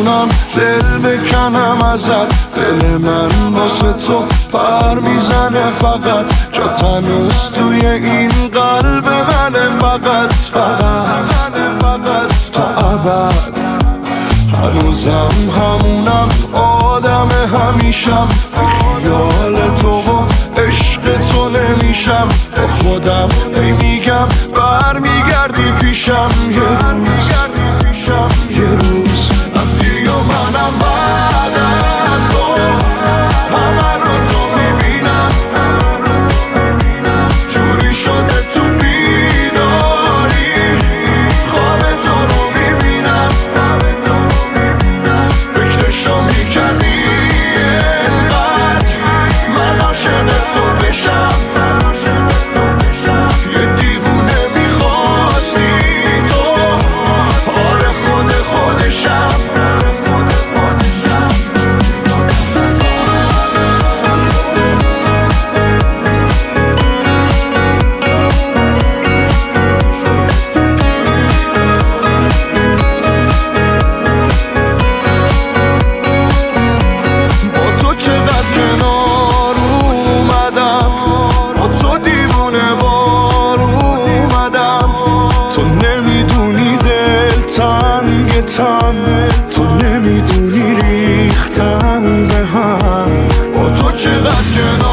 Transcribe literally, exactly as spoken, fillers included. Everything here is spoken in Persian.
میتونم دل بکنم ازت. دل من واسه تو پر میزنه فقط، جا تنوز توی این قلب منه فقط فقط تا ابد. هنوزم همونم آدم همیشم، بی خیال تو و عشق تو نمیشم. با خودم ای میگم برمیگردی پیشم یه روز یه روز. رفتی و منم بعد از تو همه رو تو میبینم، جوری شده تو بیداری خواب تو رو میبینم. فکرشو میکردی انقدر من عاشق تو بشم، یه دیوونه میخواستی تو، آره خود خودشم. تو نمیدونی ریختن به هم، با تو چقدر